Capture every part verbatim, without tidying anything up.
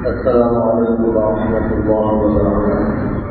السلام عليكم ورحمة الله وبركاته.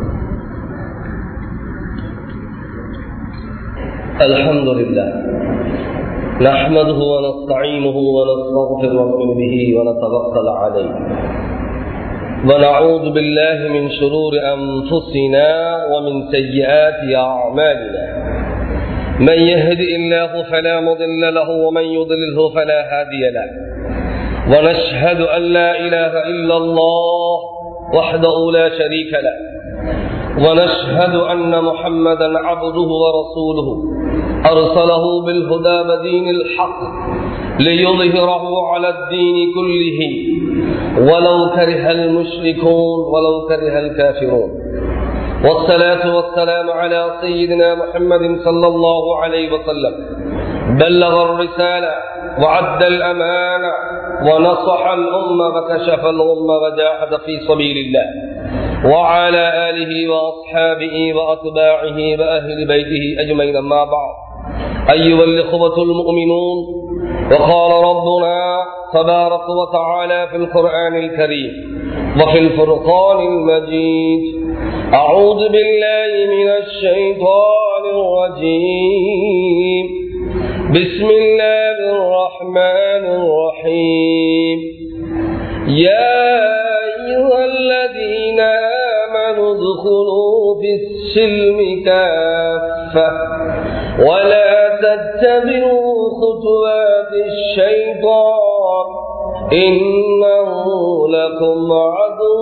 الحمد لله نحمده ونستعينه ونستغفره ونؤمن به ونتوكل عليه ونعوذ بالله من شرور أنفسنا ومن سيئات أعمالنا من يهدئ الله فلا مضل له ومن يضلله فلا هادي له ونشهد أن لا إله إلا الله وحده لا شريك له ونشهد أن محمدا عبده ورسوله أرسله بالهدى ودين الحق ليظهره على الدين كله ولو كره المشركون ولو كره الكافرون والصلاة والسلام على سيدنا محمد صلى الله عليه وسلم بلغ الرسالة وعد الأمانة ونصح الأمة وكشف الغمة وجاهد في سبيل الله وعلى آله وأصحابه وأتباعه وأهل بيته أجمعين. أما بعد، أيها الإخوة المؤمنون، وقال ربنا تبارك وتعالى في القرآن الكريم وفي الفرقان المجيد: أعوذ بالله من الشيطان الرجيم، بسم الله الرحمن الرحيم. يا أيها الذين آمنوا ادخلوا في السلم كافة ولا تتبعوا خطوات الشيطان إنه لكم عدو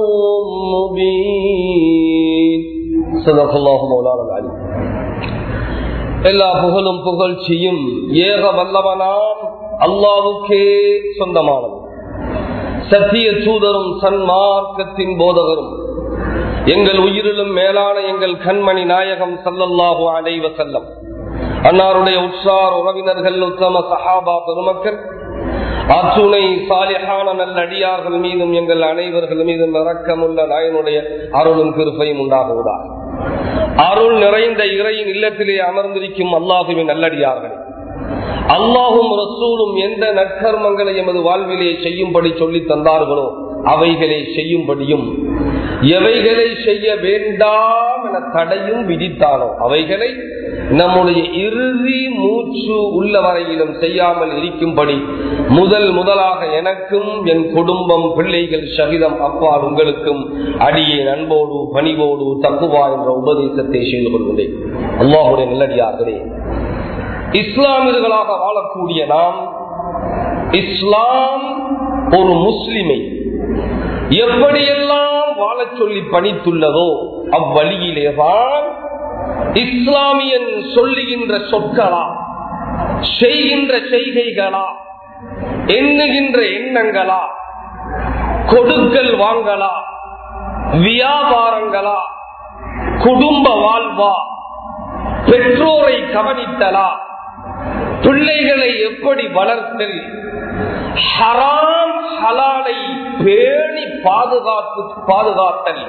مبين. صدق الله مولانا العلي. எல்லா புகழும் புகழ்ச்சியும் ஏக வல்லவனாம் அல்லாஹ்வுக்கே சொந்தமானது. சத்திய தூதரும் சன்மார்க்கத்தின் போதகரும் எங்கள் உயிரிலும் மேலான எங்கள் கண்மணி நாயகம் ஸல்லல்லாஹு அலைஹி வஸல்லம் அன்னாருடைய உற்றார் உறவினர்கள் உத்தம சஹாபா பெருமக்கள் அத்துணை சாலிஹான நல்லடியார்கள் மீதும் எங்கள் அனைவர்கள் மீதும் இரக்கமுள்ள நாயனுடைய அருளும் கிருபையும் உண்டாகுவதாக. அருள் நிறைந்த இறையின் இல்லத்திலே அமர்ந்திருக்கும் அல்லாஹுவின் நல்லடியார்கள், அல்லாஹும் ரசூலும் எந்த நற்கர்மங்களை எமது வாழ்விலே செய்யும்படி சொல்லி தந்தார்களோ அவைகளை செய்யும்படியும், எவைகளை செய்ய வேண்டாம் என தடையும் விதித்தானோ அவைகளை நம்முடைய இறுதி மூச்சு உள்ள வரையிலும் செய்யாமல் இருக்கும்படி முதல் முதலாக எனக்கும் என் குடும்பம் பிள்ளைகள் சகிதம் அப்பால் உங்களுக்கும் அடியே அன்போடு பணிவோடு தக்குவா என்ற உபதேசத்தை செய்து கொள்கிறேன். அல்லாஹுடைய நல்லடியார்களே, இஸ்லாமியர்களாக வாழக்கூடிய நாம், இஸ்லாம் ஒரு முஸ்லிமை எப்படியெல்லாம் வாழ சொல்லி பணித்துள்ளதோ அவ்வழியிலேதான் இஸ்லாமியன் சொல்லுகின்ற சொற்களா, செய்கின்ற செய்கைகளா, எண்ணுகின்ற எண்ணங்களா, கொடுக்கல் வாங்கலா, வியாபாரங்களா, குடும்ப வாழ்வா, பெற்றோரை கவனித்தலா, பிள்ளைகளை எப்படி வளர்த்தல், ஹராம் ஹலாலை பேணி பாதுகாத்து பாதுகாத்தல்,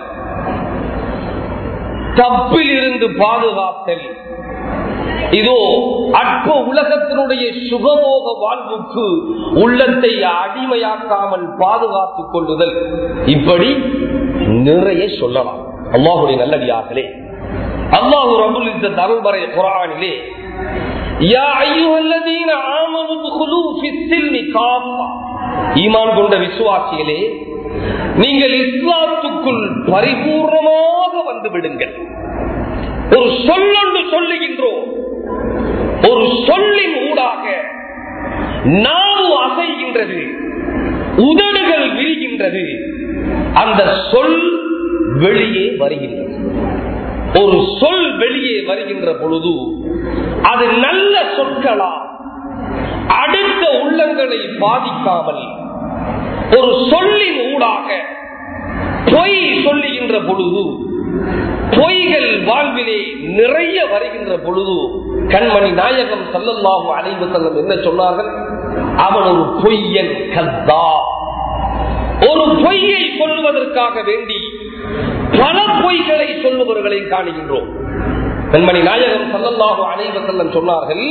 தப்பில் இருந்து பாதுகாத்தல், இதோ அற்ப உலகத்தினுடைய சுகமோக வாழ்வுக்கு உள்ளத்தை அடிமையாக்காமல் பாதுகாத்துக் கொள்ளுதல், இப்படி நிறைய சொல்லலாம். அல்லாஹுடைய நல்லடியார்களே, அல்லாஹு ரப்பல் இஸ்ஸத் அருள்மறை குர்ஆனிலே யா அய்யுஹல்லதீன ஆமனு துகுலூ ஃபிஸ்ஸில்மி காஃபா, ஈமான் கொண்ட விசுவாசிகளே, நீங்கள் இஸ்லாத்துக்குள் பரிபூர்ணமாக வந்து விடுங்கள். ஒரு சொல்லொன்று சொல்லுகின்றோம், ஒரு சொல்லின் ஊடாக நாவு அசைகின்றது, உதடுகள் விரிகின்றது, அந்த சொல் வெளியே வருகின்றது. ஒரு சொல் வெளியே வருகின்ற பொழுது அது நல்ல சொற்களா, அடுத்த உள்ளங்களை பாதிக்காமல் ஒரு சொல்லின் ஊடாக பொய் சொல்லுகின்ற பொழுது, பொய்கள் வாழ்விலே நிறைய வருகின்ற பொழுது, கண்மணி நாயகம் ஸல்லல்லாஹு அலைஹி வஸல்லம் என்ன சொன்னார்கள்? அவன் ஒரு பொய்யன், கஸ்ஸாப். ஒரு பொய்யை சொல்வதற்காக வேண்டி பல பொய்களை சொல்லுபவர்களை காணுகின்றோம். கண்மணி நாயகம் ஸல்லல்லாஹு அலைஹி வஸல்லம் சொன்னார்கள்,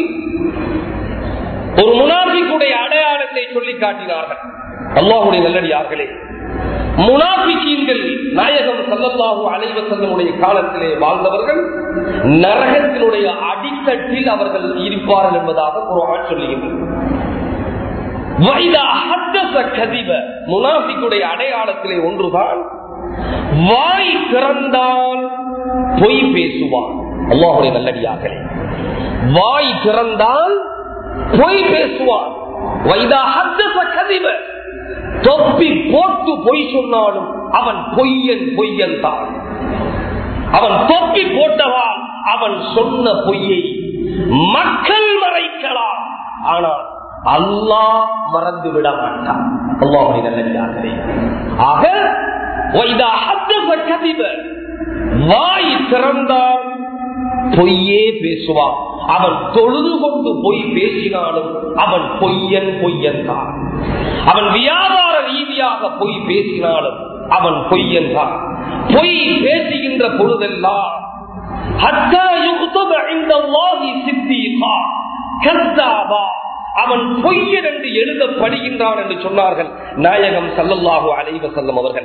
ஒரு முனாஃபிக்குடைய அடையாளத்தை சொல்லி காட்டினார்கள். அல்லாஹ்வுடைய நல்லடியார்களே, முனாஃபிகீன்கள் நாயகம் ஸல்லல்லாஹு அலைஹி வஸல்லமுடைய காலத்திலே வாழ்ந்தவர்கள் நரகத்தினுடைய அடித்தட்டில் அவர்கள் இருப்பார்கள் என்பதாக குர்ஆன் சொல்லுகிறது. வைதா ஹத்தஸ கதிப, முனாஃபிக்குடைய அடையாளத்திலே ஒன்றுதான் வாய் திறந்தால் பொய் பேசுவான். அல்லாஹ்வுடைய நல்லடியார்களே, வாய் திறந்தால் பொய் பேசுவான். வைதா ஹத்தஸ கதிப, தொப்பி போட்டு பொய் சொன்னாலும் அவன் பொய்யன் பொய்யன் தான். அவன் தொப்பி போட்டதால் அவன் சொன்ன பொய்யை மக்கள் மறைக்கலாம், ஆனால் அல்லாஹ் மறந்து விட மாட்டான். அல்லாஹ்வுடைய நல்லடியார்களே, ஆக வைதா ஹத்தஸ கதிப, வாய் திறந்தால் பொய்யே பேசுவான். அவன் தொழுது கொண்டு பொய் பேசினாலும் அவன் பொய்யன் பொய்யன் தான். அவன் வியாபார ரீதியாக பொய் பேசினாலும் அவன் பொய்யன் தான். பொய் பேசுகின்ற பொழுதெல்லாம் அவன் பொய்யன் என்று எழுதப்படுகின்றான் என்று சொன்னார்கள் நாயகம் ஸல்லல்லாஹு அலைஹி வஸல்லம் அவர்கள்.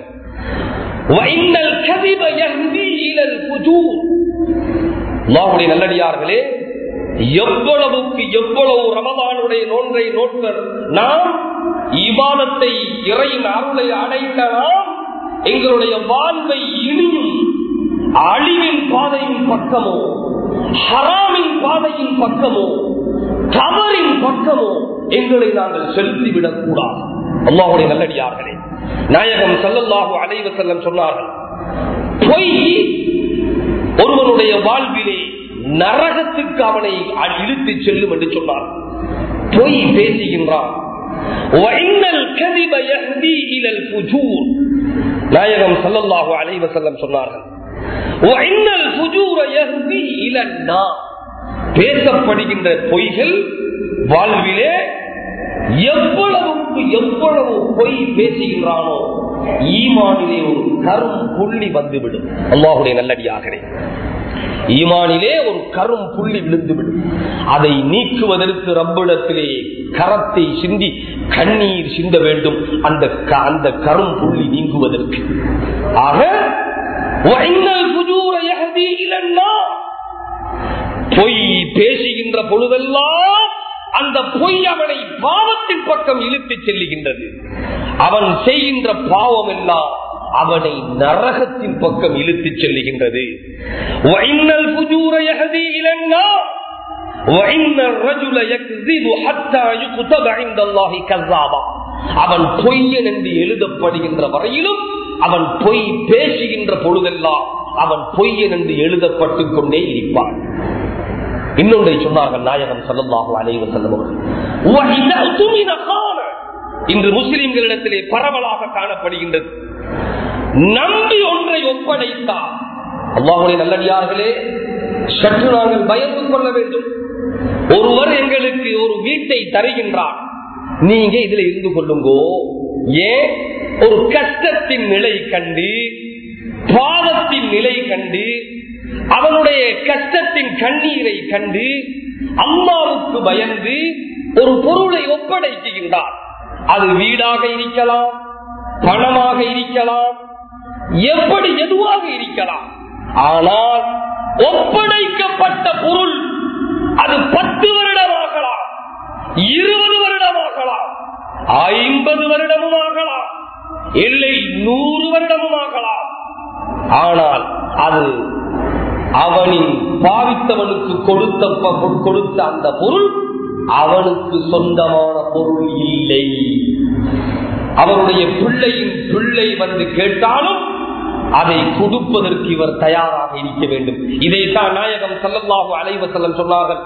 அல்லாஹ்வுடைய நல்லடியார்களே, எவ்வளவுக்கு எவ்வளவு ரமதானுடைய நோன்பை நோட்பர் நாம் இபாதத்தை இறையின் அருளை அடைந்த நாம் எங்களுடைய வாழ்வை இனியும் அழிவின் பாதையின் பக்கமோ ஹராமின் பாதையின் பக்கமோ தவறின் பக்கமோ எங்களை நாங்கள் செலுத்திவிடக் கூடாது. அல்லாஹ்வுடைய நல்லடியார்களே, நாயகம் ஸல்லல்லாஹு அலைஹி வஸல்லம் சொன்னார்கள், பொய் ஒருவனுடைய வாழ்விலே நரகத்துக்கு அவனை இழுத்து செல்லும் என்று சொன்னார். பொய் பேசுகின்றான். நாயகம் ஸல்லல்லாஹு அலைஹி வஸல்லம் சொன்னார்கள், பேசப்படுகின்ற பொய்கள் வாழ்விலே எவ்வளவுக்கு எவ்வளவு பொய் பேசுகின்றானோ ஈமானிலே ஒரு கரும் புள்ளி வந்துவிடும். அல்லாஹ்வுடைய நல்லடியார்களே, ஈமானிலே ஒரு கரும் புள்ளி விழுந்துவிடும். அதை நீக்குவதற்கு ரப்பிடத்திலே கரத்தை சிந்தி கண்ணீர் சிந்த வேண்டும், அந்த அந்த கரும் புள்ளி நீங்குவதற்கு. ஆக பொய் பேசுகின்ற பொழுதெல்லாம் அந்த பொய் அவனை பாவத்தின் பக்கம் இழுத்து செல்லுகின்றது. அவன் செய்கின்ற பாவம் எல்லாம் அவனை நரகத்தின் பக்கம் இழுத்து செல்லுகின்றது. அவன் பொய்யன் என்று எழுதப்படுகின்ற வரையிலும் அவன் பொய் பேசுகின்ற பொழுதெல்லாம் அவன் பொய்யன் என்று எழுதப்பட்டுக் கொண்டே இருப்பான். இன்னொன்றை சொன்னார்கள் நாயகம் ஸல்லல்லாஹு அலைஹி வஸல்லம் அவர்கள், இன்று முஸ்லிம்களிடத்திலே பரவலாக காணப்படுகின்றது, நம்பி ஒன்றை ஒப்படைத்தார். அல்லாஹ்வுடைய நல்லடியார்களே, சற்று நாங்கள் பயந்து கொள்ள வேண்டும். ஒருவர் எங்களுக்கு ஒரு வீட்டை தருகின்றார், நீங்க இதுல இருந்து கொள்ளுங்கோ. ஏன்? ஒரு கஷ்டத்தின் நிலை கண்டு, பாவத்தின் நிலை கண்டு, அவனுடைய கஷ்டத்தின் கண்ணீரை கண்டு அல்லாஹ்வுக்கு பயந்து ஒரு பொருளை ஒப்படைக்கின்றார். அது வீடாக இருக்கலாம், பணமாக இருக்கலாம், எப்படி எதுவாக இருக்கலாம். ஆனால் ஒப்படைக்கப்பட்ட பொருள் அது பத்து வருடமாகலாம், இருபது வருடமாகலாம், ஐம்பது வருடமும் ஆகலாம், இல்லை நூறு வருடமும் ஆகலாம். ஆனால் அது அவனின் பாவித்தவனுக்கு கொடுத்த கொடுத்த அந்த பொருள் அவனுக்கு சொந்தமான பொருள் இல்லை. அவருடைய பிள்ளையின் பிள்ளை வந்து கேட்டாலும் அதை கொடுப்பதற்கு இவர் தயாராக இருக்க வேண்டும். இதைத்தான் நாயகம் ஸல்லல்லாஹு அலைஹி வஸல்லம் சொன்னார்கள்,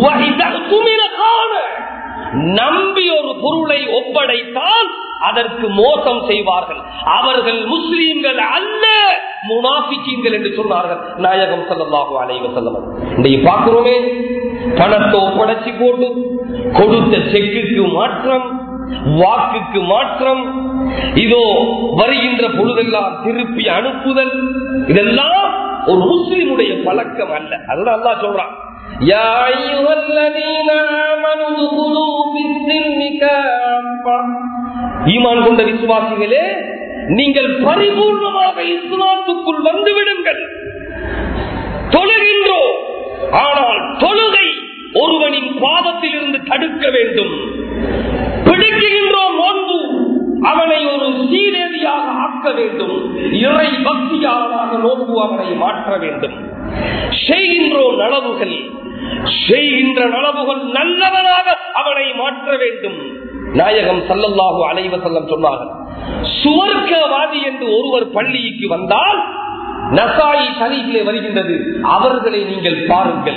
நம்பி ஒரு பொருளை ஒப்படைத்தால் அதற்கு மோசம் செய்வார்கள். அவர்கள் முஸ்லிம்கள் அல்ல, முனாஃபிகீன்கள் என்று சொன்னார்கள் நாயகம் ஸல்லல்லாஹு அலைஹி வஸல்லம். இன்றைக்கு பார்க்கிறோமே, பணத்தை ஒப்படைச்சி போட்டு கொடுத்த செக்குக்கு மாற்றம், வாக்குக்கு மாற்றம், இதோ வருகின்ற பொழுதெல்லாம் திருப்பி அனுப்புதல், இதெல்லாம் ஒரு முஸ்லிமுடைய பழக்கம் அல்ல. அதுதான் அல்லாஹ் சொல்றான், யா அய்யுஹல்லதீன ஆமனூ துகுலூ ஃபிஸ்ஸில்மி காஃபா, ஈமான் கொண்ட விசுவாசிகளே நீங்கள் பரிபூர்ணமாக இஸ்லாத்துக்குள் வந்துவிடுங்கள். தொழுகின்றோம், ஆனால் தொழுகை ஒருவனின் பாதத்தில் இருந்து தடுக்க வேண்டும். பிடிக்கின்றோம் நோன்பு, அவனை ஒரு சீரேதியாக ஆக்க வேண்டும். இறை பக்தியாளராக நோன்பு அவனை மாற்ற வேண்டும். செய்கின்றோம் நலவுகள், செய்கின்ற நலவுகள் நல்லவனாக அவனை மாற்ற வேண்டும். நாயகம் ஸல்லல்லாஹு அலைஹி வஸல்லம் சொன்னார்கள், சுவர்க்கவாதி என்று ஒருவர் பள்ளிக்கு வந்தால், நசாயி ஷரீஃபிலே வருகின்றது, அவர்களை நீங்கள் பாருங்கள்.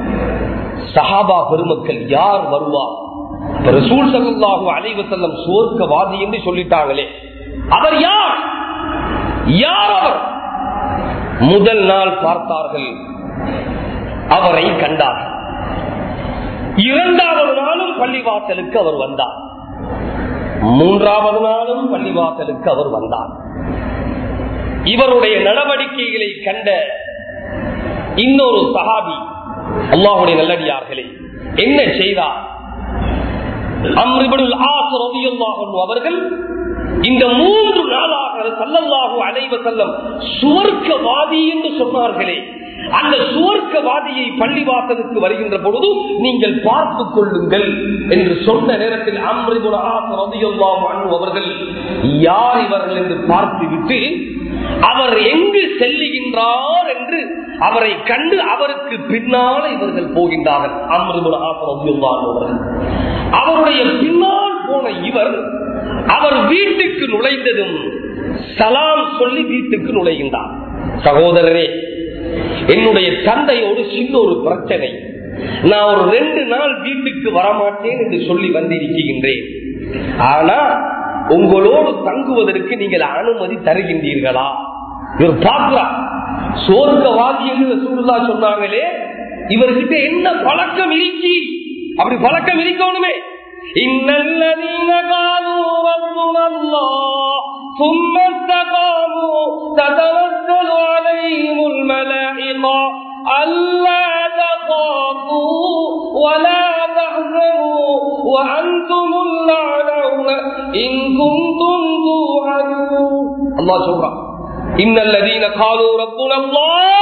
சஹாபா பெருமக்கள் யார் வருவார்? ரசூல் ஸல்லல்லாஹு அலைஹி வஸல்லம் சுவர்க்கவாதி என்று சொல்லிட்டாங்களே, அவர் யார்? யார் அவர்? முதல் நாள் பார்த்தார்கள், அவரை கண்டார்கள். இரண்டாவது நாளும் பள்ளிவாசலுக்கு அவர் வந்தார். மூன்றாவது நாளும் பள்ளிவாசலுக்கு அவர் வந்தார். இவருடைய நடவடிக்கைகளை கண்ட இன்னொரு சஹாபி, அல்லாஹ்வுடைய நல்லடியார்களே, என்ன செய்தார்? அம்ர் இப்னுல் ஆஸ் ரலியல்லாஹு அன்ஹு அவர்கள் இந்த மூன்று நாளாக ஸல்லல்லாஹு அலைஹி வஸல்லம் சுவர்க்கவாதி என்று சொன்னார்களே, அந்த சுவர்க்கவாதியை பள்ளிவாசலுக்கு வருகின்ற பொழுது நீங்கள் பார்த்துக் கொள்ளுங்கள் என்று சொன்ன நேரத்தில் அம்ர் இப்னுல் ஆஸ் ரலியல்லாஹு அன்ஹு அவர்கள் யார் இவர்கள் என்று பார்த்துவிட்டு, அவர் எங்கு செல்லுகின்றார் என்று அவரை கண்டு அவருக்கு பின்னால இவர்கள் போகின்றார்கள். அம்ர் இப்னுல் ஆஸ் ரலியல்லாஹு அன்ஹு அவர்கள் அவருடைய பின்னால் போன இவர், அவர் வீட்டுக்கு நுழைந்ததும் சலாம் சொல்லி வீட்டுக்கு நுழைகின்றார். சகோதரரே, என்னுடைய தந்தையோடு சின்ன ஒரு பிரச்சனை, நான் ஒரு ரெண்டு நாள் வீட்டுக்கு வரமாட்டேன் என்று சொல்லி வந்திருக்கின்றேன். ஆனா உங்களோடு தங்குவதற்கு நீங்கள் அனுமதி தருகின்றீர்களா? இவர் பார்க்கிறார், சுவர்க்கவாதி என்று ரசூலுல்லாஹ் சொன்னாங்களே, இவர்கிட்ட என்ன பழக்கம் இருக்கி? அப்படி பழக்கம் இருக்கணுமே. இன்னல்லதீன காலூ ரப்புனல்லாஹ் ثم استقاموا تتنزل عليهم الملائكة ألا تخافوا ولا تحزنوا وأنتم الأعلون إن كنتم توعدون. الله سبحانه إن الذين قالوا ربنا الله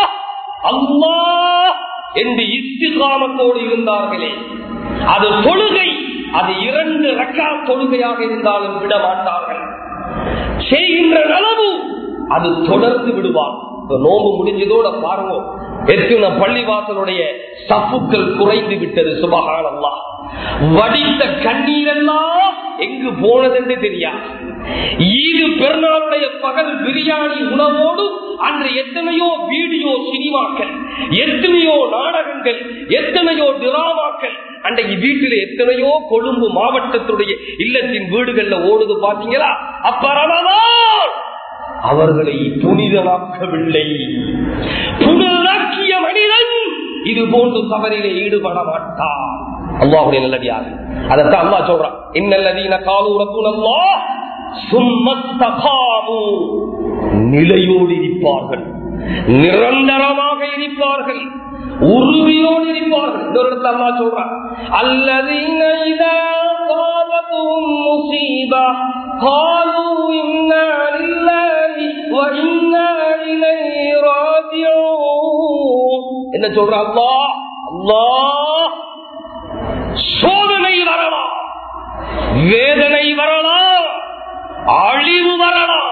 الله என்று இஸ்திகாமத்தோடு இருந்தார்களே, அது தொழுகை, அது இரண்டு ரக்காத் தொழுகையாக இருந்தாலும் விட மாட்டார்கள். செய்கின்ற அளவு அது தொடர்ந்து விடுவார். நோம்பு முடிஞ்சதோட பாருங்க, எத்தனை பள்ளிவாசலுடைய சப்புக்கள் குறைந்து விட்டது. சுபஹானல்லாஹ், வடித்த கண்ணீர் எல்லாம் எங்கு போனதென்று தெரியாது. ஈது பெருநாளுடைய பகல் பிரியாணி உணவோடு அன்று எத்தனையோ வீடியோ சினிமாக்கள், எத்தனையோ நாடகங்கள், எத்தனையோ டிராமாக்கள், அன்றைக்கு வீட்டில் எத்தனையோ கொழும்பு மாவட்டத்துடைய இல்லத்தின் வீடுகள்ல ஓடுது பாத்தீங்களா? அப்ப ரமலான் அவர்களை புனிதமாக்கவில்லை. புனிதமாக்கிய மனிதன் இது போன்று தவறிலே ஈடுபட மாட்டான். அல்லாஹ்வுடைய நல்லடியார், அதத்தான் அல்லாஹ் சொல்றான், இன்னல்லதீன காலூ ரப்புனல்லாஹ் சும்ம இஸ்தகாமூ, நிலையோடு இருப்பார்கள், நிரந்தரமாக இருப்பார்கள், உறுதியோடு இருப்பார்கள். இன்னொரு இடத்துல அல்லாஹ் சொல்றான், அல்லதீன இதா அஸாபத்துஹும் முஸீபா காலூ இன்னா லில்லாஹி வ இன்னா இலைஹி ராஜிஊன். என்ன சொல்றான் அல்லாஹ்? அல்லாஹ் சோதனை வரலாம், வேதனை வரலாம், அழிவு வரலாம்,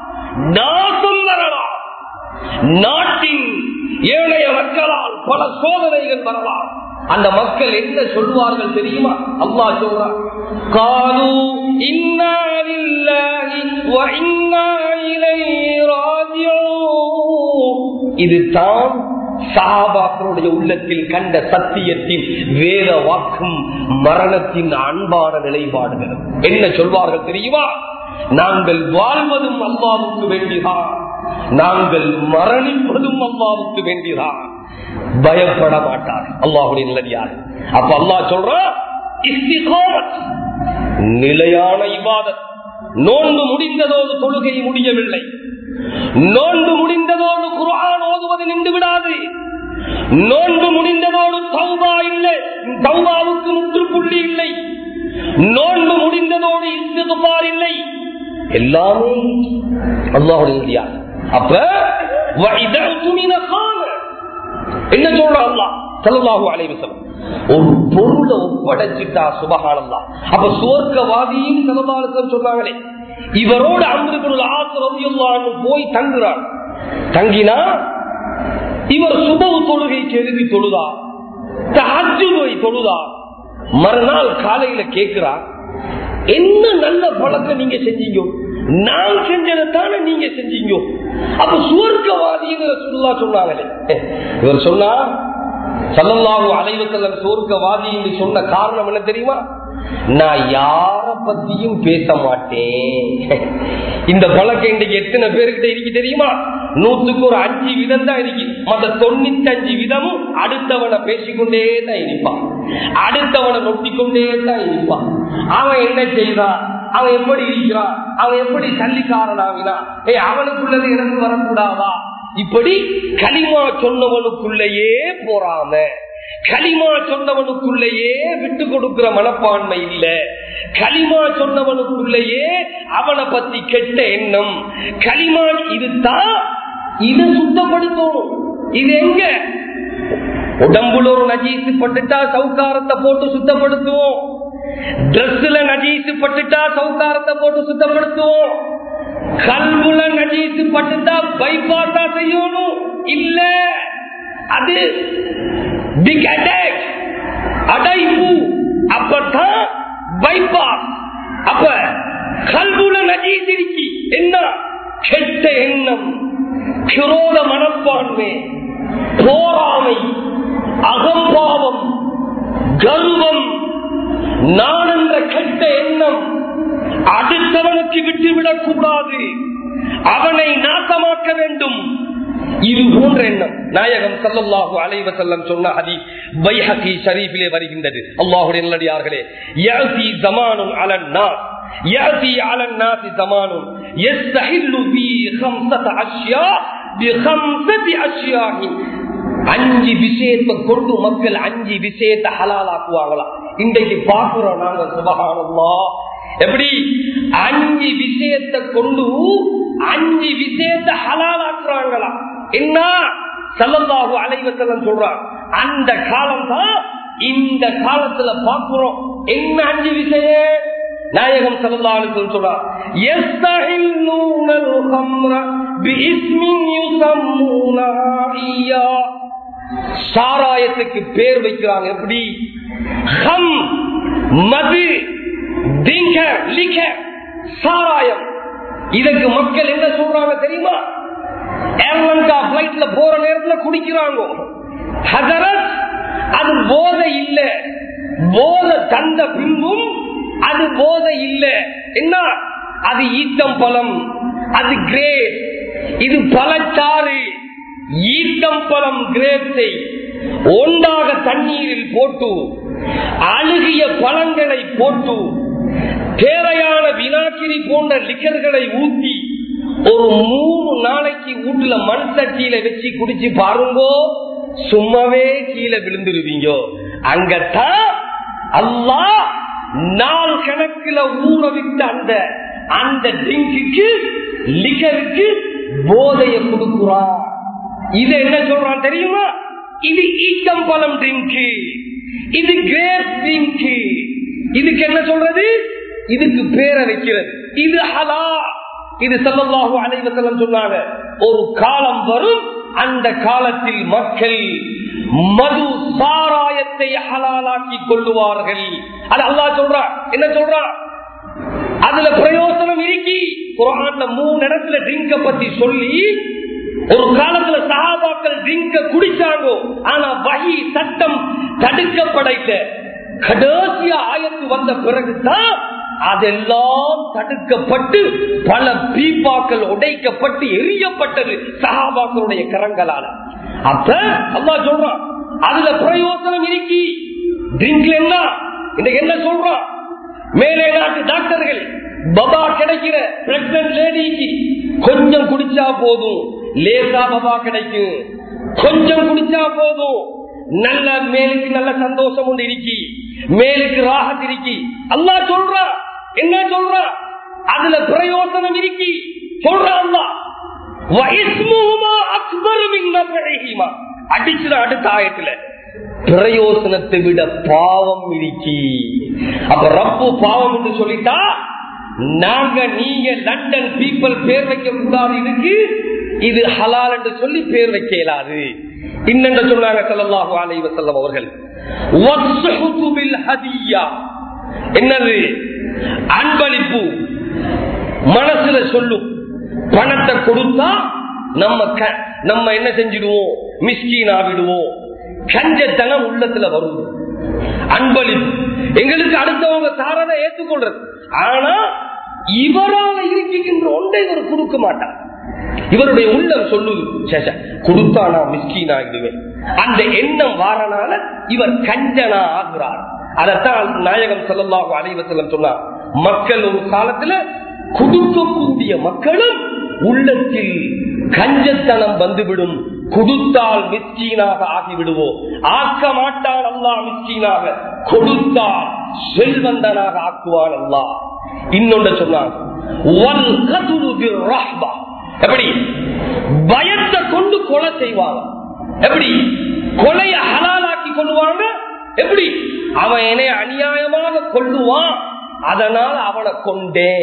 நாசம் வரலாம், நாட்டின் ஏழைய மக்களால் பல சோதனைகள் வரலாம். அந்த மக்கள் என்ன சொல்வார்கள் தெரியுமா? அல்லாஹ் சொல்றான், காலூ இன்னா லில்லாஹி வ இன்னா இலைஹி ராஜிஊன். இதுதான் சஹாபாக்களுடைய உள்ளத்தில் கண்ட சத்தியத்தின் வேத வாக்கும் மரணத்தின் அன்பான நிலைப்பாடுகள். என்ன சொல்வார்கள் தெரியுமா? நாங்கள் வாழ்வதும் அல்லாஹ்வுக்கு வேண்டிதான், நாங்கள் மரணிப்பதும் அல்லாஹ்வுக்கு வேண்டிதான். பயப்பட மாட்டார். அல்லாஹ்வுடைய நல்லடியார். அப்ப அல்லாஹ் சொல்றான், இஸ்திகாமத், நிலையான இபாதத். நோன்பு முடிந்ததோடு தொழுகை முடியவில்லை, நோன்பு முடிந்ததோடு குர்ஆன் ஓதுவது நின்று விடாது, நோன்பு முடிந்ததோடு தௌபா இல்லை, தௌபாவுக்கு முற்றுப்புள்ளி இல்லை, நோன்பு முடிந்ததோடு இஸ்திக்பார் இல்லை. எல்லாமே அல்லாஹ்வுடைய. அப்ப என்ன சொல்றான் அல்லாஹ் ஸல்லல்லாஹு அலைஹி வஸல்லம், ஒரு பொருளை ஒப்படைச்சிட்டா சுபஹானல்லாஹ். அப்ப சுவர்க்கவாதியும் ஸல்லல்லாஹு அலைஹி வஸல்லம் சொன்னாங்களே, இவரோடு அம்ர் இப்னு ஆஸ் ரலியல்லாஹு அன்ஹு போய் தங்குறார். தங்கினா இவர் சுபஹ் தொழுகைக்கு எழுதி தொழுதா, தஹஜ்ஜுதை தொழுதா. மறுநாள் காலையில கேட்கிறார், என்ன நல்ல பழக்கம் நீங்க செஞ்சீங்க, நான் செஞ்சதான நீங்க செஞ்சீங்க. அப்ப சுவர்க்கவாதிங்கிற சொல்லா சொன்னாங்களே. இவர் சொன்னா ஸல்லல்லாஹு அலைஹி வஸல்லம் சுவர்க்கவாதி என்று சொன்ன காரணம் என்ன தெரியுமா? நான் யார பத்தியும் பேச மாட்டேன். இந்த பழக்கம் இன்றைக்கு எத்தனை பேருக்கிட்ட இருக்கு தெரியுமா? நூத்துக்கு ஒரு அஞ்சு விதம் தான் இருக்கு. மற்ற தொண்ணூத்தி அஞ்சு விதமும் அடுத்தவனை பேசிக்கொண்டே தான் இருப்பான், அடுத்தவனை நொட்டிக்கொண்டே தான் இருப்பான். அவன் என்ன செய்தான், அவன் எப்படி இருக்கிறான், அவன் எப்படி சல்லிக்காரனாவினா, ஏ அவனுக்குள்ளது எனக்கு வரக்கூடாதா? இப்படி களிமா சொன்னவனுக்குள்ளேயே போறாம, களிமா சொன்னவனுக்குள்ளேயே விட்டு கொடுக்கிற மனப்பான்மை இல்ல, களிமா சொன்னவனுக்குள்ளேயே அவனை பத்தி கெட்ட எண்ணம். களிமா இதுதான், இதை சுத்தப்படுத்தணும். இது எங்க உடம்புல ஒரு நஜீசு பட்டுட்டா சவுக்காரத்தை போட்டு சுத்தப்படுத்துவோம், டிரெஸ்ல நஜீசு பட்டுட்டா சவுக்காரத்தை போட்டு சுத்தப்படுத்துவோம், கல்புல நஜீசு பட்டுட்டா பைபாஸா செய்யணும். இல்ல, அது பிக் அட்டாக், அடைப்பு. அப்பதான் பைபாஸ். அப்ப கல்புல நஜீஸ் இருக்கி என்ன? கெட்ட எண்ணம், கிரோத மனப்பான்மை, போராமை, அகம்பாவம், கர்வம், நான் என்ற கெட்ட எண்ணம். அடுத்தவனுக்கு விட்டுவிடக் கூடாது, அவனை நாசமாக்க வேண்டும். இது போன்ற எண்ணம் நாயகம் ஸல்லல்லாஹு அலைஹி வஸல்லம் சொன்ன ஹதீஸ் பைஹகி ஷரீஃபிலே வருகின்றது. அல்லாஹ்வுடைய நல்லடியார்களே, யஅதி ஸமானுன் அலன் நாஸ், யஅதி அலன் நாஸ் ஸமானுன் யஸ்தஹில்லு பி خمسة அஷ்யா பி خمسة அஷ்யா. அஞ்சு விஷயத்தை கொண்டு மக்கள் அஞ்சு விஷயத்தை ஹலாலாக்குவாங்களா? இன்றைக்கு பார்க்கிறோம் நாங்க. சுப்ஹானல்லாஹ், எப்படி அஞ்சு விஷயத்தை கொண்டு அஞ்சு விஷயத்தை ஹலாலாக்குறாங்களா? என்ன ஸல்லல்லாஹு அலைஹி வஸல்லம் சொல்றான், அந்த காலம் தான் இந்த காலத்துல பார்க்கிறோம். என்ன அஞ்சு விஷயம்? நாயகம் ஸல்லல்லாஹு அலைஹி வஸல்லம் சொல்றார், யஸ்தஹில்லூனல் ஹம்ர பிஇஸ்மின் யுஸம்மூனஹா இய்யா. சாராயத்துக்கு பேர் வைக்கிறாங்க. எப்படி? ஹம், மது, திங்கர், லிக்கர், சாராயம். இதுக்கு மக்கள் என்ன சொல்றாங்க தெரியுமா? ஏர்லங்கா பிளைட்ல போற நேரத்துல குடிக்கிறாங்க. ஹஜரத், அது போதை இல்ல, போதை தந்த பின்பும் அது போதை இல்ல. என்ன? அது ஈட்டம் பழம், அது கிரேப், இது பழச்சாறு. ஈட்டம் பழம் கிரேப்ஸை ஒன்றாக தண்ணீரில் போட்டு அழுகிய பழங்களை போட்டு தேவையான வினாக்கிரி போன்ற லிக்கர்களை ஊற்றி ஒரு மூணு நாளைக்கு வீட்டுல மண் சட்டியில வச்சு குடிச்சு பாருங்கோ, சும்மாவே கீழே விழுந்துருவீங்க. அங்கத்தான் அல்லாஹ் நாள் கணக்குல ஊற விட்ட அந்த அந்த ட்ரிங்குக்கு, லிக்கருக்கு போதைய கொடுக்குறான். இது என்ன சொல்றான் தெரியுமா? இது ஈட்டம் பழம் ட்ரிங்கு, இது கிரேப் ட்ரிங்கு. இதுக்கு என்ன சொல்றது? இதுக்கு பேரை வைக்கிறது. இது ஹலால். இது ஸல்லல்லாஹு அலைஹி வஸல்லம் சொன்னாங்க. ஒரு காலம் வரும், அந்த காலத்தில் மக்கள் மது சாராயத்தை ஹலாலாக்கி கொள்ளுவார்கள். அது அல்லாஹ் சொல்றா. என்ன சொல்றா? அதுல பிரயோசனம் இருக்கி. குர்ஆன்ல மூணு இடத்துல ட்ரிங்க பத்தி சொல்லி, ஒரு காலத்துல சஹாபாக்கள் ட்ரிங்க குடிச்சாங்க, ஆனா வஹி சட்டம் தடுக்கப்படல. கடைசியா ஆயத்து வந்த பிறகுதான் அதெல்லாம் தடுக்கப்பட்டு பல பீப்பாக்கள் உடைக்கப்பட்டு எரியப்பட்டது சஹாபாக்களுடைய கரங்களால. அப்ப அல்லாஹ் சொல்றான், அதுல பிரயோசனம் இருக்கி. ட்ரிங்க்ல என்ன இன்னைக்கு என்ன சொல்றான்? மேலே நாட்டு டாக்டர்கள் பபா கிடைக்கிற பிரெக்னன்ட் லேடிக்கு கொஞ்சம் குடிச்சா போதும், லேசா பபா கிடைக்கும், கொஞ்சம் குடிச்சா போதும், நல்ல மேலுக்கு நல்ல சந்தோஷம் உண்டு இருக்கி, மேலுக்கு ராகத் இருக்கி. அல்லாஹ் சொல்றா. என்ன சொல்றா? அதுல பிரயோசனம் இருக்கி சொல்றான். அடிச்சுட அடுத்த ஆயத்துல பிரயோசனத்தை விட பாவம் இருக்கி. அப்ப ரப்பு பாவம் என்று சொல்லிட்டா நாங்க நீங்க லண்டன் பீப்பிள் பேர் வைக்க கூடாது, இதுக்கு இது ஹலால் என்று சொல்லி பேர் வைக்க இயலாது. இன்னென்று சொன்னாங்க ஸல்லல்லாஹு அலைஹி வஸல்லம் அவர்கள். வஸ்ஹுது பில் ஹதியா, என்னது அன்பளிப்பு. மனசுல சொல்லும் பணத்தை கொடுத்தா நம்ம நம்ம என்ன செஞ்சிடுவோம், மிஸ்கீனா விடுவோம். கஞ்சத்தனம் உள்ளத்துல வரும். அன்பளிப்பு எங்களுக்கு அடுத்தவங்க தாரதை ஏற்றுக்கொள்றது. ஆனா இவரால் இருக்கின்ற ஒன்றை இவர் கொடுக்க மாட்டார். இவருடைய உள்ளம் சொல்லுது கொடுத்தா நான் மிஸ்கீனா ஆகிடுவேன். அந்த எண்ணம் வாரனால இவர் கஞ்சனா ஆகிறார். அதத்தான் நாயகம் ஸல்லல்லாஹு அலைஹி வஸல்லம் சொன்னார், மக்கள் ஒரு காலத்துல கொடுக்கக்கூடிய மக்களும் உள்ளத்தில் கஞ்சத்தனம் வந்துவிடும். கொடுத்தால் மிஸ்கீனாக ஆகிவிடுவோம். ஆக்க மாட்டான் அல்லாஹ் மிஸ்கீனாக, கொடுத்தால் செல்வந்தனாக ஆக்குவான் அல்லாஹ். இன்னொன்று சொன்னான், எப்படி பயத்தை கொண்டு கொலை செய்வாங்க, எப்படி கொலையை ஹலாலாக்கி கொள்ளுவாங்க, எப்படி அவன் என்னை அநியாயமாக கொள்ளுவான், அதனால அவனை கொண்டே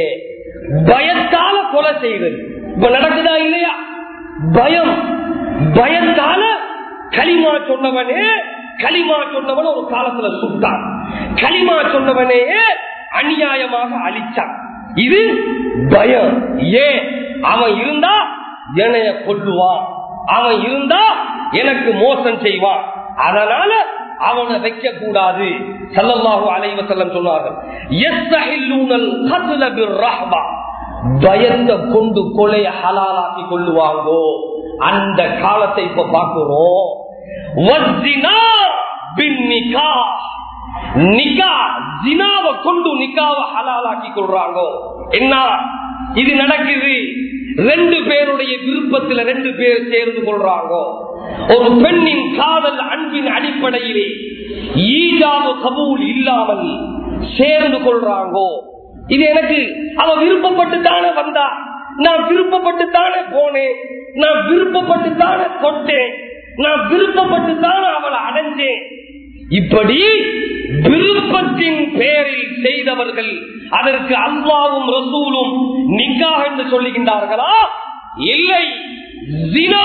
பயத்தால கொலை செய்வது. இப்ப நடக்குதா இல்லையா? பயம், பயத்தால களிமா சொன்னவனே களிமா சொன்னவன ஒரு காலத்துல சுட்டான், களிமா சொன்னவனே அநியாயமாக அழிச்சான். இது பயம். ஏன்? அவன் இருந்தா என்னைய கொல்லுவான், அவன் இருந்தா எனக்கு மோசம் செய்வான், அதனால அவனை வைக்க கூடாது. ஸல்லல்லாஹு அலைஹி வஸல்லம் சொன்னார்கள், யஸ்தஹில்லூனல் கத்ல பிர்ரஹ்பா, பயத்தை கொண்டு கொலைய ஹலாலாக்கி கொள்ளுவாங்கோ. அந்த காலத்தை இப்ப பார்க்கிறோம். வஸ்ஸினா பின்னிகாஹ், நிகா ஜினாவை கொண்டு நிகாவை ஹலாலாக்கி கொள்றாங்க. என்ன இது நடக்குது? ரெண்டு பேருடைய விருப்பத்தில் ரெண்டு பேர் சேர்ந்து கொள்றாங்க. ஒரு பெண்ணின் காதல் அன்பின் அடிப்படையிலே ஈஜாபு கபூல் இல்லாமல் சேர்ந்து கொள்றாங்க. இது எனக்கு அவ விருப்பப்பட்டு தானே வந்தா, நான் விருப்பப்பட்டு தானே போனேன், நான் விருப்பப்பட்டு தானே கொண்டேன், நான் விருப்பப்பட்டு தானே அவளை அடைஞ்சேன். இப்படி விருப்பத்தின் பேரில் செய்தவர்கள் அதற்கு அல்லாஹ்வும் ரசூலும் நிக்காஹ் என்று சொல்லுகின்றார்களா? இல்லை, ஜினா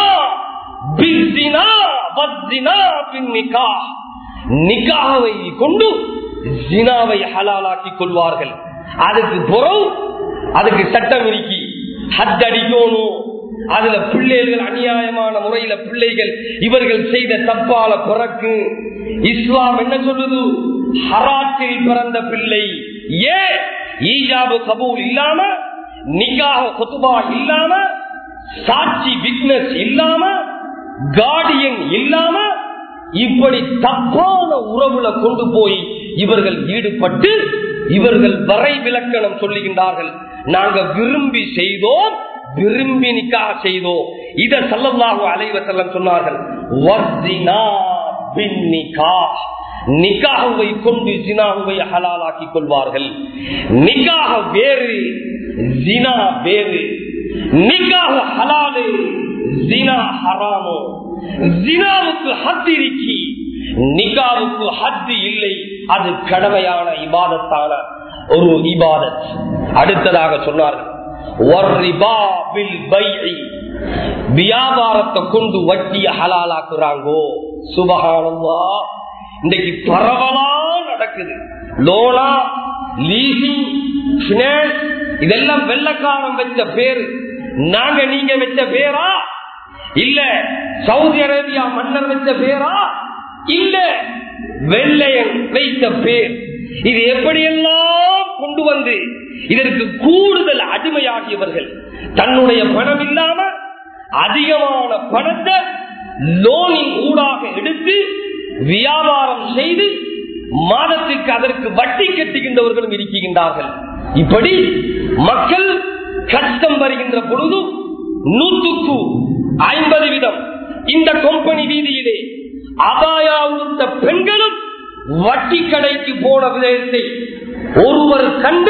பிஸ்ஸினா வஸ்ஸினா பின்னிகாஹ், நிக்காஹை கொண்டு ஜினாவை ஹலாலாக்கி கொள்வார்கள். அதுக்கு புறம் அதுக்கு சட்டம் இருக்கி, ஹத் அடிக்கணும். அதுல பிள்ளைகள் அநியாயமான முறையில பிள்ளைகள் இவர்கள் செய்த தப்பால பிறக்கு. இஸ்லாம் என்ன சொல்லுது? ஹராத்தில் பிறந்த பிள்ளை. ஏன்? ஈஜாபு கபூல் இல்லாம, நிக்காஹ் குத்பா இல்லாம, சாட்சி விட்னஸ் இல்லாம, கார்டியன் இல்லாம, இப்படி தப்பான உறவுல கொண்டு போய் இவர்கள் ஈடுபட்டு இவர்கள் வரை விலக்கணம் சொல்லுகின்றார்கள். நாங்க விரும்பி செய்தோம், விரும்பி நிக்காஹ் செய்தோம். இத ஸல்லல்லாஹு அலைஹி வஸல்லம் சொன்னார்கள். வஸ்ஸினா பின்னிகாஹ், நிக்காஹை கொண்டு ஜினாவை ஹலாலாக்கி கொள்வார்கள். நிக்காஹ் வேறு, ஜினா வேறு. நிக்காஹ் ஹலாலு, ஜினா ஹராமோ. ஜினாவுக்கு ஹத் இருக்கி, நிக்காவுக்கு ஹத் இல்லை. அது கடமையான இபாதத்தான ஒரு இபாதத். அடுத்ததாக சொன்னார்கள், வியாபாரத்தை கொண்டு வட்டிய ஹலாலாக்குறாங்கோ. சுபஹானல்லாஹ், இன்னைக்கு பரவலா நடக்குது. லோனா, லீசிங், பினான்ஸ், இதெல்லாம் வெள்ளக்காரன் வச்ச பேரு. நாங்க நீங்க வச்ச பேரா? இல்ல சவுதி அரேபியா மன்னர் வச்ச பேரா? இல்ல வெள்ளையன் வைத்த பேர். இது எப்படியெல்லாம் கொண்டு வந்து இதற்கு கூடுதல் அடிமையாகியவர்கள் தன்னுடைய பணம் இல்லாம அதிகமான பணத்தை லோனின் ஊடாக எடுத்து வியாபாரம் செய்து மாதத்துக்கு அதற்கு வட்டி கட்டுகின்றவர்களும் இருக்கின்றார்கள். இப்படி மக்கள் கஷ்டம் வருகின்ற பொழுது நூற்றுக்கு ஐம்பது வீதம் இந்த கம்பெனி வீதியிலே அபாயா உடுத்த பெண்களும் வட்டி கடைக்கு போன விதத்தை ஒருவர் கண்டு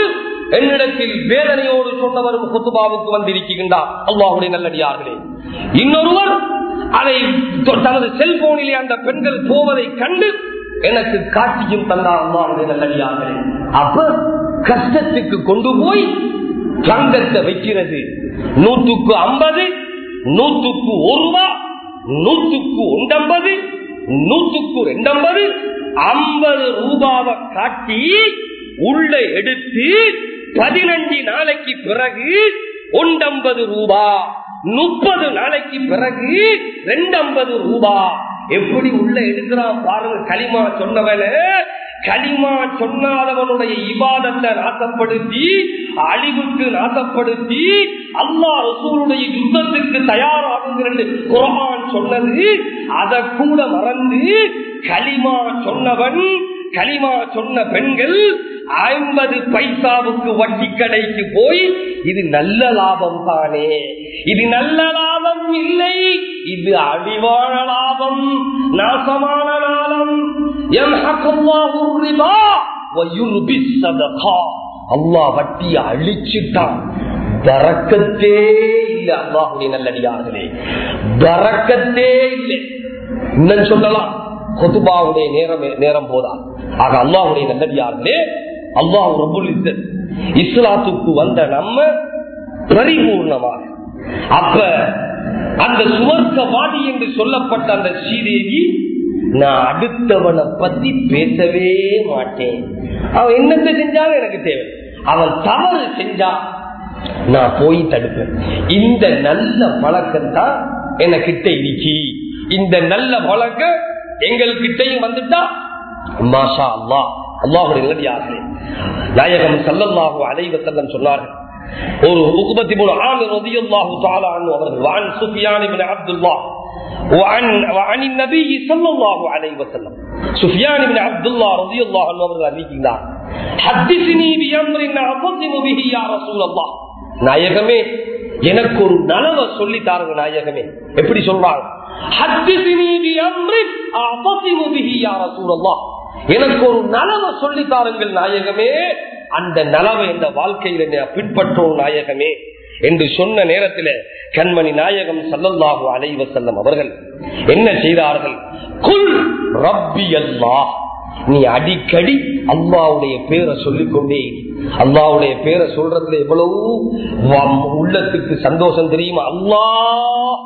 என்னிடத்தில் வேதனையோடு சொன்னவரும் குத்துபாவுக்கு வந்திருக்கின்றார். அல்லாஹ்வுடைய நல்லடியார்களே, இன்னொருவர் அதை தனது செல்போனிலே அந்த பெண்கள் போவதை கண்டு எனக்கு காட்சியும் தந்தார். அல்லாஹ்வுடைய நல்லடியார்களே, அப்ப கஷ்டத்துக்கு கொண்டு போய் தங்கத்தை வைக்கிறது நூற்றுக்கு ஐம்பது, நூற்றுக்கு ஒரு ரூபா, நூற்றுக்கு ஒன்றம்பது, நூற்றுக்கு ரெண்டம்பது, ஐம்பது ரூபாவை காட்டி உள்ள எடுத்து பதினஞ்சு நாளைக்கு பிறகு ஒன்றம்பது ரூபா, முப்பது நாளைக்கு பிறகு ரெண்டம்பது ரூபா. எப்படி உள்ள எடுக்கிறான் பாருங்க. களிமா சொன்னவன களிமா சொன்னாதவனுடைய இபாதத்தை நாசப்படுத்தி, அழிவுக்கு நாசப்படுத்தி, அல்லாஹ் ரசூலுடைய யுத்தத்துக்கு தயாராகுங்கள் குர்ஆன் சொன்னது, அதை கூட மறந்து களிமா சொன்னவன், களிமா சொன்ன பெண்கள் ஐம்பது பைசாவுக்கு வட்டி கடைக்கு போய் இது நல்ல லாபம் தானே, இது நல்ல லாபம் இல்லை, இது அழிவான லாபம், நாசமான லாபம். அல்லாஹ் வட்டியை அழிச்சுட்டான். பரக்கத்தே இல்லை. அல்லாஹ்வுடைய நல்லடியார்களே, பரக்கத்தே இல்லை. இன்னும் சொல்லலாம், குதுபாவுடைய நேரம் நேரம் போதா. ஆக அல்லாஹ்வுடைய நல்லடியார்களே, அல்லாஹ் ரப்புல் இஸ்ஸத் இஸ்லாத்துக்கு வந்த நம்ம பரிபூர்ணமாக அப்ப அந்த சுவர்க்கவாதி என்று சொல்லப்பட்ட அந்த ஸ்ரீதேவி, நான் அடுத்தவனை பத்தி பேசவே மாட்டேன், அவன் என்னத்தை செஞ்சாலும் எனக்கு தேவை, அவன் தவறு செஞ்சா நான் போய் தடுப்பேன். இந்த நல்ல பழக்கத்தான் என்ன கிட்ட இருக்கி. இந்த நல்ல பழக்கம் எங்கள்கிட்டையும் வந்துட்டா மாஷா அல்லாஹ். அல்லாஹ்வுடைய நல்லடியார்களே, நாயகம் ஸல்லல்லாஹு அலைஹி வஸல்லம் சொன்னார்கள், ஒரு உக்பத் இப்னு ஆமிர் ரலியல்லாஹு தஆலா அன்ஹு அவர்கள் வஅன் சுஃபியான் இப்னு அப்துல்லாஹ் வஅன் வஅன் நபி ஸல்லல்லாஹு அலைஹி வஸல்லம், சுஃபியான் இப்னு அப்துல்லாஹ் ரலியல்லாஹு அன்ஹு அவர்கள் அறிவிக்கிறார், ஹத்திஸ்னி பிஅம்ரின் அஃதிமு பிஹி யா ரசூலல்லாஹ், நாயகமே எனக்கு ஒரு நலவை சொல்லி தாருங்க நாயகமே. எப்படி சொல்றாங்க? ஹத்திஸ்னி பிஅம்ரின் அஃதிமு பிஹி யா ரசூலல்லாஹ், எனக்கு ஒரு நலவை சொல்லி தாருங்கள் நாயகமே, அந்த நலவை இந்த வாழ்க்கையில பின்பற்றோம் நாயகமே என்று சொன்ன நேரத்தில் கண்மணி நாயகம் ஸல்லல்லாஹு அலைஹி வஸல்லம் அவர்கள் என்ன செய்தார்கள்? குல் ரப்பி அல்லாஹ், நீ அடிக்கடி அல்லாஹ்வுடைய பேரை சொல்லிக்கொண்டே. அல்லாஹ்வுடைய பேரை சொல்றதுல எவ்வளவு உள்ளத்துக்கு சந்தோஷம் தெரியுமா? அல்லாஹ்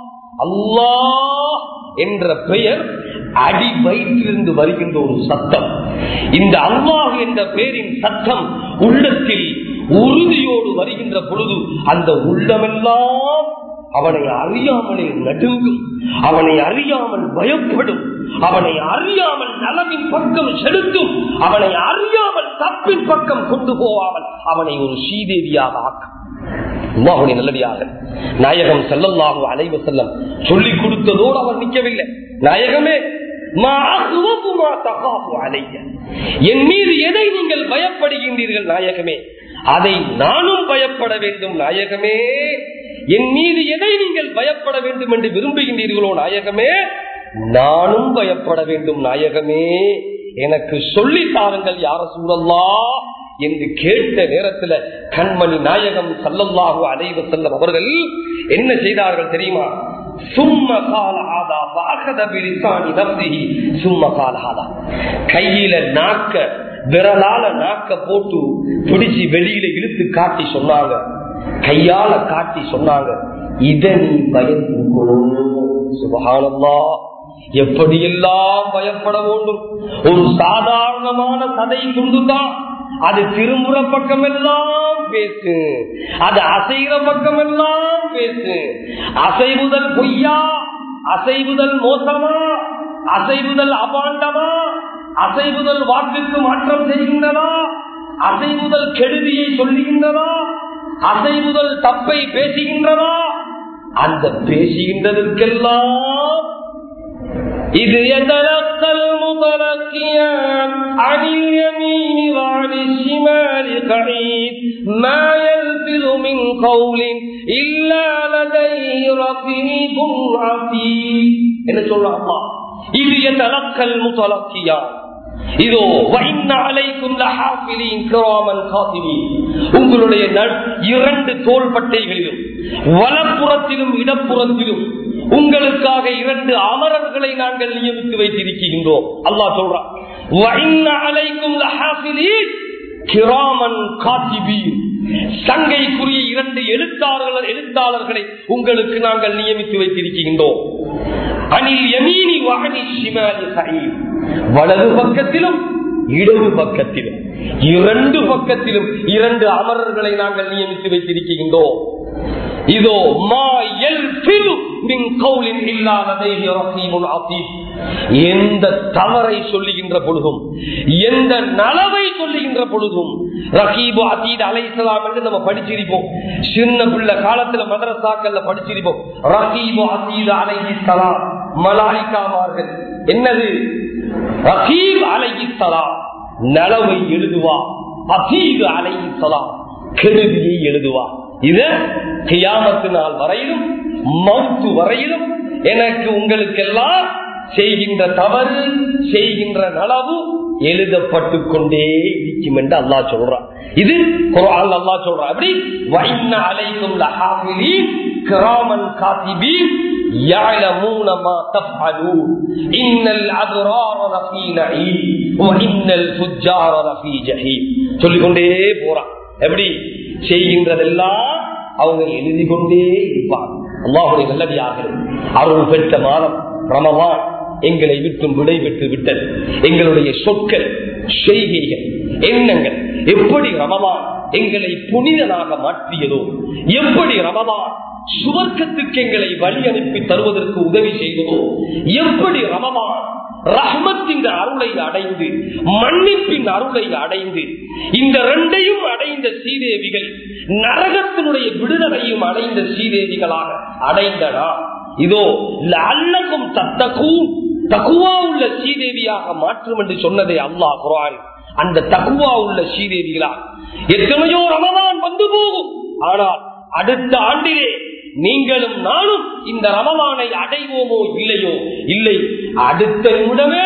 அல்லாஹ் என்ற பெயர் அடி வயிற்றிலிருந்து வருகின்ற ஒரு சத்தம். இந்த அல்லாஹ் என்ற பெயரின் சத்தம் உள்ளத்தில் உறுதியோடு வருகின்ற பொழுது அந்த உள்ளமெல்லாம் அவனை அறியாமலே நடுங்கும், அவனை அறியாமல் பயப்படும், அவனை அறியாமல் நலவின் பக்கம் செலுத்தும், அவனை அறியாமல் தப்பின் பக்கம் கொண்டு போவாமல் அவனை ஒரு ஸ்ரீதேவியாக ஆக்கும். அல்லாஹ்வுடைய நல்லடியாக நாயகம் ஸல்லல்லாஹு அலைஹி வஸல்லம் சொல்லிக் கொடுத்ததோடு அவர் நிற்கவில்லை. நாயகமே, என் மீது எதை நீங்கள் பயப்படுகின்றீர்கள் நாயகமே, அதை நானும் பயப்பட வேண்டும் நாயகமே. என் மீது எதை நீங்கள் பயப்பட வேண்டும் என்று விரும்புகின்றீர்களோ நாயகமே, நானும் பயப்பட வேண்டும் நாயகமே. எனக்கு சொல்லி தாருங்கள் யா ரசூலல்லாஹ் என்று கேட்ட நேரத்தில் கண்மணி நாயகம் ஸல்லல்லாஹு அலைஹி வஸல்லம் அவர்கள் என்ன செய்தார்கள் தெரியுமா? கையில நாக்க விரலால நாக்க போட்டு பிடிச்சி வெளியில இழுத்து காட்டி சொன்னாங்க, கையால காட்டி சொன்னாங்க, இத நீ பயப்படணும். சுப்ஹானல்லாஹ், எப்படியெல்லாம் பயப்பட வேண்டும். ஒரு சாதாரணமான சதை துண்டுதான், அது திரும்புற பக்கம் எல்லாம் பேசு, அது அசைகிற பக்கம் எல்லாம் பேசு. அசைவுதல் பொய்யா, அசைவுதல் மோசமா, அசைவுதல் அபாண்டமா, அசைவுதல் வாக்குக்கு மாற்றம் செய்கின்றனா, அசைவுதல் கெடுதியை சொல்லுகின்றனா, அசைவுதல் தப்பை பேசுகின்றனா, அந்த பேசுகின்றதற்கெல்லாம் இது يتلقى المتلقيان عن اليمين وعن الشمال قعيد ما يلفظ من قول إلا لديه رقيب عتيد. என்ன சொல்றாங்க? இது يتلقى المتلقيان, இதோ உங்களுடைய இரண்டு தோள்பட்டைகளிலும் வலப்புறத்திலும் இடப்புறத்திலும் உங்களுக்காக இரண்டு அமரர்களை நாங்கள் நியமித்து வைத்திருக்கின்றோம். அல்லாஹ் சொல்றான், சங்கைக்குரிய இரண்டு எழுத்தாளர்கள் எழுத்தாளர்களை உங்களுக்கு நாங்கள் நியமித்து வைத்திருக்கின்றோம். அனில் யமீனி வஅனி ஷிமாலி ஸஈத், வலது பக்கத்திலும் இடது பக்கத்திலும் இரண்டு பக்கத்திலும் இரண்டு அமரர்களை நாங்கள் நியமித்து வைத்திருக்கின்றோம். இதோ மா யல்ஃபிது மின் கௌலின் இல்லா லதைஹி ரகீபுன் அதீத், எந்த தவறை சொல்லுகின்ற பொழுதும் எந்த நலவை சொல்லுகின்ற பொழுதும் ரகீபு அதீத் அலைஹிஸ்ஸலாம் என்று நம்ம படிச்சிருப்போம். சின்ன பிள்ளை காலத்துல மதரசாக்கள்ல படிச்சிருப்போம். ரகீபு அதீத் அலைஹிஸ்ஸலாம் மலாயிகாமார்கள். என்னது? ரகீப் அலைஹிஸ்ஸலாம் நலவை எழுதுவா, அதீத் அலைஹிஸ்ஸலாம் கெடுதியை எழுதுவா. இது கியாமத்து நாள் வரையிலும் மௌத்து வரையிலும் எனக்கு உங்களுக்கெல்லாம் செய்கின்ற தவறு செய்கின்ற நலவு எழுதப்பட்டு கொண்டே இருக்கும் என்று அல்லாஹ் சொல்றான். இது குர்ஆன்ல அல்லாஹ் சொல்றான். அப்படி வஇன்ன அலைக்கும் லஹாஃபிலீன் கிராமன் காத்திபீன் يعلمون ما تفعلون ان الابرار لفي نعيم وان الفجار لفي جحيم. சொல்லிக்கொண்டே போறான். எப்படி செய்கின்றதெல்லாம் அவங்க எழுதி கொண்டே இருப்பாங்க. அல்லாஹ்வுடைய நல்லடியார்களே, அருள் பெற்ற மாதம் ரமலான் எங்களை விட்டும் விடை பெற்று விட்டது. எங்களுடைய சொற்கள், செய்கைகள், எண்ணங்கள் எப்படி ரமலான் எங்களை புனிதனாக மாற்றியதோ, எப்படி ரமலான் சுவர்க்கத்துக்கு எங்களை வழி அனுப்பி தருவதற்கு உதவி செய்ததோ, எப்படி ரமலான் ரஹ்மத்தின் அருளை அடைந்து மன்னிப்பின் அருளை அடைந்து இந்த ரெண்டையும் அடைந்த சீதேவிகள் நரகத்தினுடைய விடுதலையும் அடைந்த சீதேவிகளாக அடைந்தனா, இதோ லஅல்லகும் தத்தகூன் தக்வா உள்ள சீதேவியாக மாற்றும் என்று சொன்னதை அல்லாஹ் குர்ஆன். அந்த தக்வா உள்ள சீதேவிகளா எத்தனையோ ரமலான் வந்து போகும், ஆனால் அடுத்த ஆண்டிலே நீங்களும் நானும் இந்த ரமலானை அடைவோமோ இல்லையோ, இல்லை அடுத்த நிமிடமே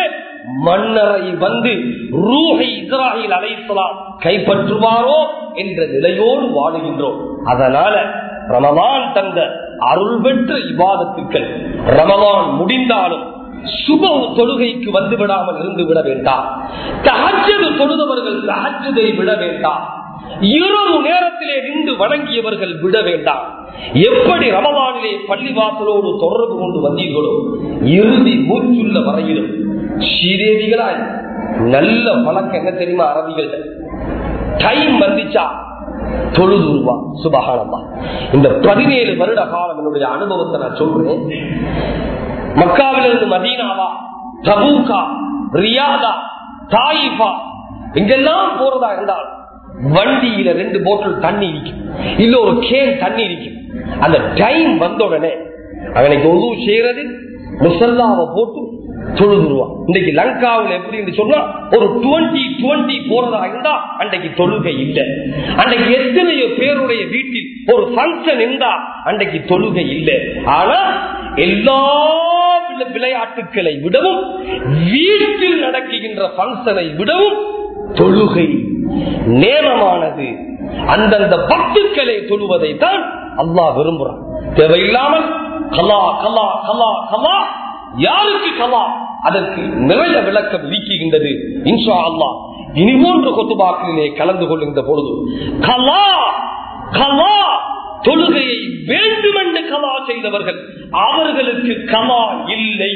மன்னரை வந்து ரூஹை இஸ்ராயில் அலைஹிஸ்ஸலாம் கைப்பற்றுவாரோ என்ற நிலையோடு வாழுகின்றோம். அதனால ரமலான் தந்த அருள் பெற்ற இபாதத்துக்கள் ரமலான் முடிந்தாலும் சுப தொழுகைக்கு வந்து விடாமல் இருந்து விட வேண்டாம். தஹஜ்ஜுத் தொழுதவர்கள் தஹஜ்ஜுதை விட வேண்டாம். இரவு நேரத்திலே நின்று வணங்கியவர்கள் விட வேண்டாம். எப்படி ரமலானிலே பள்ளிவாசலோடு தொடர்பு கொண்டு வந்தீர்களோ இறுதி மூச்சுள்ள வரையிலும் ஸ்ரீதேவிகளாய் நல்ல பழக்கம் என்ன தெரியுமா? அரபிகள் டைம் வந்துச்சா தொழுதுருவா. சுபஹானல்லாஹ். இந்த பதினேழு வருட காலம் என்னுடைய அனுபவத்தை நான் சொல்றேன். மக்காவிலிருந்து மதீனாவா, தபூக்கா, ரியாதா, தாயிஃபா இங்கெல்லாம் போறதா இருந்தால் வண்டியில ரெண்டு போட்டல் தண்ணி இருக்கும், இல்ல ஒரு கேன் தண்ணி இருக்கும். அந்த டைம் வந்த உடனே அவனுக்கு உதவு செய்யறது முசல்லாவை போட்டு தொழுதுருவான். இன்னைக்கு லங்காவில் எப்படி சொன்னா ஒரு டுவெண்டி டுவெண்டி போறதா இருந்தா அன்றைக்கு தொழுகை இல்லை. அன்றைக்கு எத்தனையோ பேருடைய வீட்டில் ஒரு பங்கன் இருந்தா அன்றைக்கு தொழுகை இல்லை. ஆனா எல்லா விளையாட்டுக்களை விடவும் வீட்டில் நடக்குகின்ற பங்கனை விடவும் தொழுகை நேரமானது. அந்தந்த பக்துக்களை தொழுவதை தான் அல்லாஹ் விரும்புறான். தேவையில்லாமல் கலா கலா கலா கலா யாருக்கு கலா, அதற்கு நிறைய விளக்கம் வீக்குகின்றது. இன்ஷா அல்லாஹ் இனி மூன்று கொத்துபாக்களிலே கலந்து கொள்கின்ற பொழுது கலா கலா தொழுகையை வேண்டுமென்று கலா செய்தவர்கள் அவர்களுக்கு கலா இல்லை.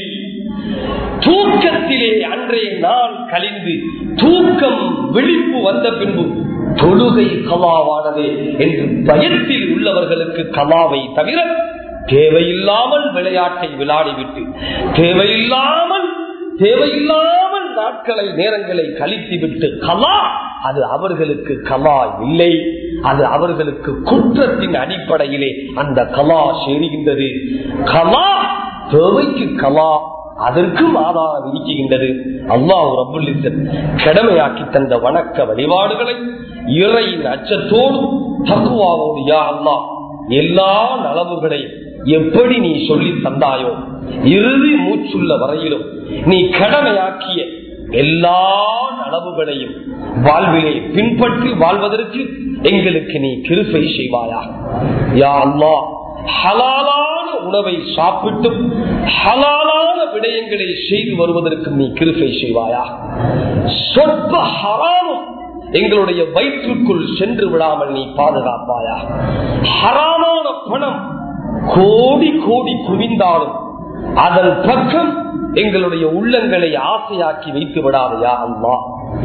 தூக்கத்திலே அன்றைய நாள் கழிந்து தூக்கம் விழிப்பு வந்த பின்பு தொழுகை கலாவானதே என்று பயத்தில் உள்ளவர்களுக்கு கலாவை தவிர தேவையில்லாமல் விளையாட்டை விளையாடிவிட்டு தேவையில்லாமல் தேவையில்லாமல் நாட்களை நேரங்களை கழித்துவிட்டு கலா, அது அவர்களுக்கு கலா இல்லை. அது அவர்களுக்கு குற்றத்தின் அடிப்படையிலே அந்த கலா சேருகின்றது. கலா தேவைக்கு கலா, அதற்கும் ஆதாரம் இருக்கின்றது. அல்லாஹ் ரப்புல் இஸ்ஸத் கடமையாக்கி தந்த வணக்க வழிபாடுகளை இறையின் அச்சத்தோடு தக்வாவோடு யா அல்லாஹ் எல்லா நலவுகளை எப்படி நீ சொல்லி தந்தாயோ இறுதி மூச்சுள்ள வரையிலும் நீ கடமையாக்கிய எல்லா நலவுகளையும் வாழ்விலே பின்பற்றி வாழ்வதற்கு எங்களுக்கு நீ கிருபை செய்வாயா. யா அல்லாஹ், ஹலாலான உணவை சாப்பிட்டு ஹலாலான விடயங்களை செய்து வருவதற்கு நீ கிருபை செய்வாயா. சொற்ப ஹராமும் எங்களுடைய வயிற்றுக்குள் சென்று விடாமல் நீ பாதுகாப்பாயா. ஹராமான பணம் கோடி கோடி குவிந்தாலும் அதன் பக்கம் எங்களுடைய உள்ளங்களை ஆசையாக்கி வைத்து விடாதையா அல்லாஹ்.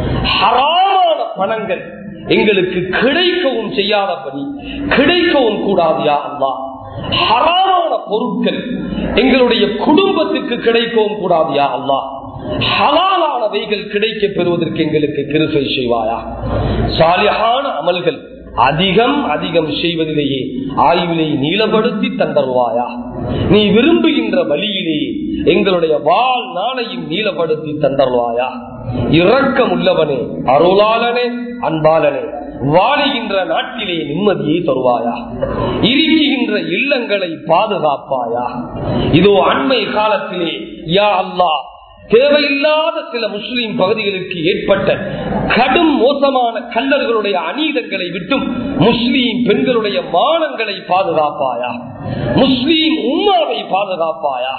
ஹராமான பணங்கள் எங்களுக்கு கிடைக்கவும் செய்யாதபடி கிடைக்கவும் கூடாதையா அல்லாஹ். ஹராமான பொருட்கள் எங்களுடைய குடும்பத்துக்கு கிடைக்கவும் கூடாதையா அல்லாஹ். ஹலாலானவைகள் கிடைக்க பெறுவதற்கு எங்களுக்கு கிருபை செய்வாயா. சாலிஹான அமல்கள் அதிகம் அதிகம் செய்வதிலேயே ஆயுளை நீளப்படுத்தி தந்தருவாயா. நீ விரும்புகின்ற வழியிலேயே எங்களுடைய வாழ் நாளையும் நீளப்படுத்தி தந்தருவாயா. இரக்கம் உள்ளவனே, அருளாளனே, அன்பாளனே, வாழுகின்ற நாட்டிலே நிம்மதியை தருவாயா. இருக்குகின்ற இல்லங்களை பாதுகாப்பாயா. இதோ அண்மை காலத்திலே யா அல்லாஹ் தேவையில்லாத சில முஸ்லிம் பகுதிகளுக்கு ஏற்பட்ட கடும் மோசமான கல்லர்களுடைய அநீதங்களை விட்டும் முஸ்லீம் பெண்களுடைய மானங்களை பாதுகாப்பாயா. முஸ்லீம் உம்மாவை பாதுகாப்பாயா.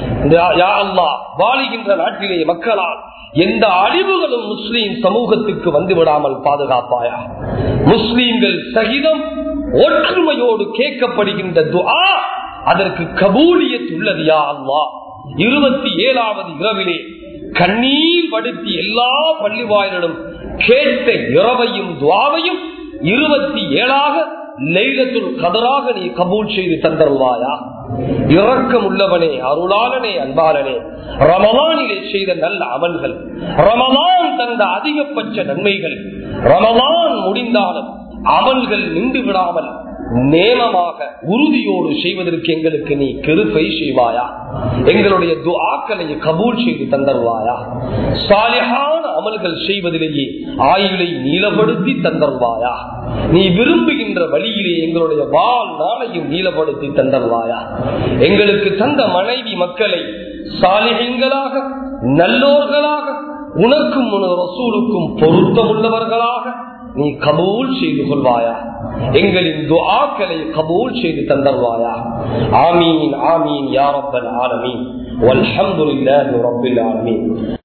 யா அல்லாஹ், வாழுகின்ற நாட்டிலே மக்களால் எந்த அழிவுகளும் முஸ்லீம் சமூகத்துக்கு வந்து விடாமல் பாதுகாப்பாயா. முஸ்லீம்கள் சகிதம் ஒற்றுமையோடு கேட்கப்படுகின்ற துஆ அதற்கு கபூலியத் உள்ளது யா அல்லாஹ். இருபத்தி ஏழாவது இரவிலே கண்ணீர் வடித்து எல்லா பள்ளி வாயிலும் கேட்ட இரவையும் துஆவையும் இருபத்தி ஏழாக லைலத்துல் கதராக நீ கபூல் செய்து தந்தருவாயா. இரக்கம் உள்ளவனே, அருளாளனே, அன்பாளனே, ரமலானிலே செய்த நல்ல அமல்கள், ரமலான் தந்த அதிகபட்ச நன்மைகள், ரமலான் முடிந்தாலும் அமல்கள் நின்று விடாமல் நேமமாக உறுதியோடு செய்வதற்கு எங்களுக்கு நீ கிருபை செய்வாயா. எங்களுடைய துஆக்களை கபூல் செய்து தந்தருவாயா. சாலிஹான அமல்கள் செய்வதிலேயே ஆயுளை நீளப்படுத்தி தந்தருவாயா. நீ விரும்புகின்ற வழியிலே எங்களுடைய வாழ் நாளையும் நீளப்படுத்தி தந்தருவாயா. எங்களுக்கு தந்த மனைவி மக்களை சாலிஹீன்களாக, நல்லோர்களாக, உனக்கும் உன் ரசூலுக்கும் பொருத்தமுள்ளவர்களாக நீ கபூல் செய்து கொள்வாயா. எங்களின் துஆக்களை கபூல் செய்து தந்தருவாயா. ஆமீன் ஆமீன் யா ரப்பல் ஆலமீன். வல்ஹம்துலில்லாஹி ரப்பில் ஆலமீன்.